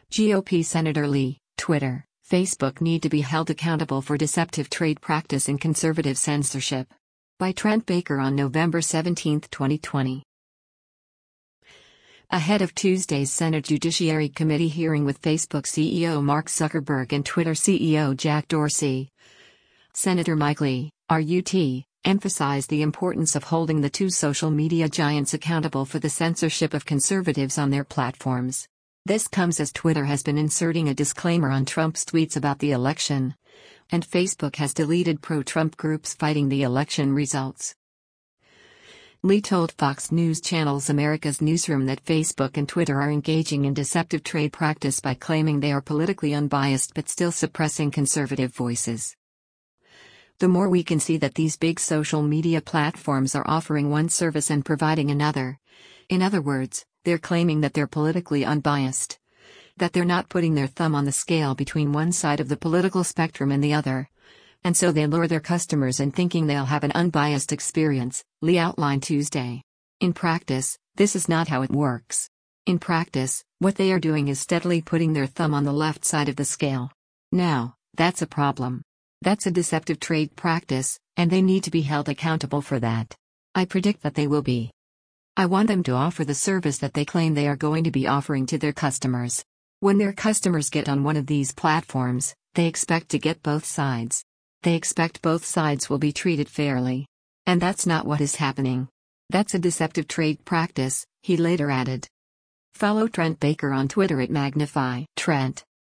GOP Senator Lee, Twitter, Facebook need to be held accountable for deceptive trade practice and conservative censorship. By Trent Baker on November 17, 2020. Ahead of Tuesday's Senate Judiciary Committee hearing with Facebook CEO Mark Zuckerberg and Twitter CEO Jack Dorsey, Senator Mike Lee, RUT, emphasized the importance of holding the two social media giants accountable for the censorship of conservatives on their platforms. This comes as Twitter has been inserting a disclaimer on Trump's tweets about the election, and Facebook has deleted pro-Trump groups fighting the election results. Lee told Fox News Channel's America's Newsroom that Facebook and Twitter are engaging in deceptive trade practice by claiming they are politically unbiased but still suppressing conservative voices. The more we can see that these big social media platforms are offering one service and providing another. In other words, they're claiming that they're politically unbiased. That they're not putting their thumb on the scale between one side of the political spectrum and the other. And so they lure their customers in thinking they'll have an unbiased experience, Lee outlined Tuesday. In practice, this is not how it works. In practice, what they are doing is steadily putting their thumb on the left side of the scale. Now, that's a problem. That's a deceptive trade practice, and they need to be held accountable for that. I predict that they will be. I want them to offer the service that they claim they are going to be offering to their customers. When their customers get on one of these platforms, they expect to get both sides. They expect both sides will be treated fairly. And that's not what is happening. That's a deceptive trade practice, he later added. Follow Trent Baker on Twitter at Magnify Trent.